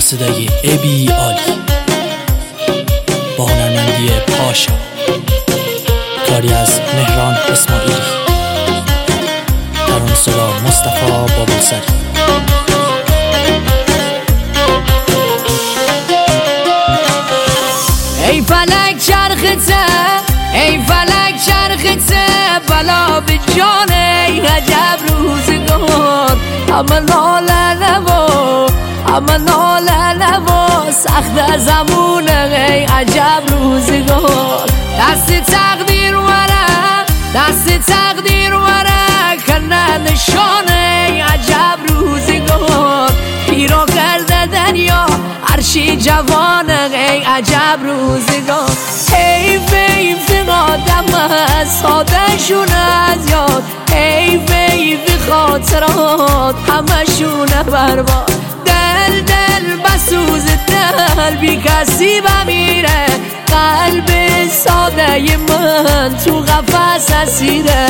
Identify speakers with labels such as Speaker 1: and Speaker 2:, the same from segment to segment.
Speaker 1: صدای ابی عالی با هنرمندی پاشا، کاری از مهران اسماعیلی، ترانه صدا مصطفی بابوسری.
Speaker 2: ای فلک چرخته، ای فلک چرخته، بلا به جان ای عجب روزگار. همه ناله نوا، همه ناله نوا، سخت زمونه ای عجب روزگار. دست تقدیر ورق، دست تقدیر ورق، کنه نشانه ای عجب روزگار. پیرا کرده دریا عرشی جوانه ای عجب روزگار. حیف حیف آدم ساده شون از یاد، حیف حیف خاطرات همه شونه برباد. دل دل بسوز دل بی کسی بمیره، قلب ساده من تو قفس اسیره.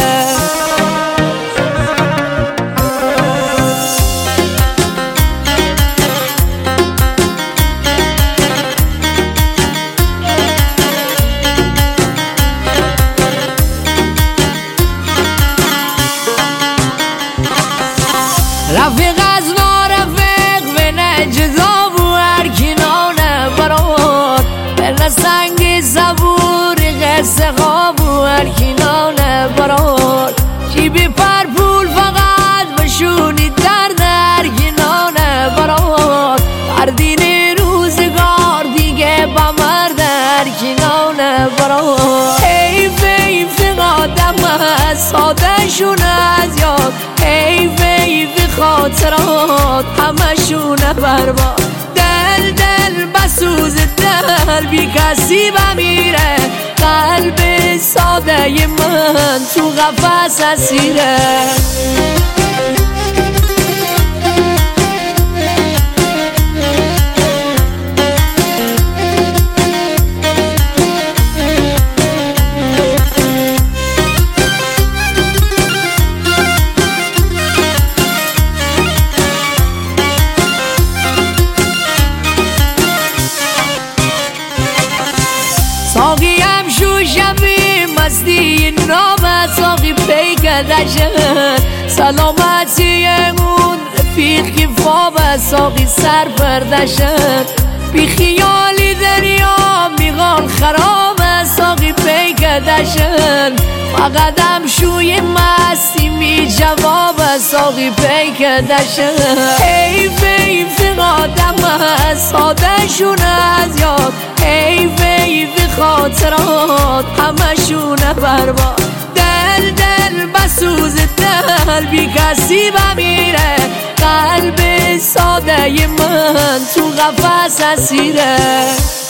Speaker 2: رفیق از نارفیق و نجدا و هرکنانه برات، بر سنگ صبور قصه خواب و هرکنانه برات. چی بی پرپول فقط بشونی درد هرکنانه برات. مردین روزگار دیگه با مرد هرکنانه برات. حیف حیف آدم ساده شون از یاد، حیف حیف خاطرات همه شونه برباد. دل دل بسوز دل بی کسی بمیره، قلب ساده من تو قفس اسیره. ساقی هم شوشمی مستی نام ساقی پیکدشن، سلامتی اون رفیق که فاب ساقی سر پردشن. بی خیالی دریا میغان خراب ساقی پیکدشن، فقط هم شوی مستی می جواب ساقی پیکدشن. حیف حیف آدم ساده شون از یاد، حیف حیف خاطرات همه شونه برباد. دل دل بسوز دل بی کسی بمیره، قلب ساده من تو قفس اسیره.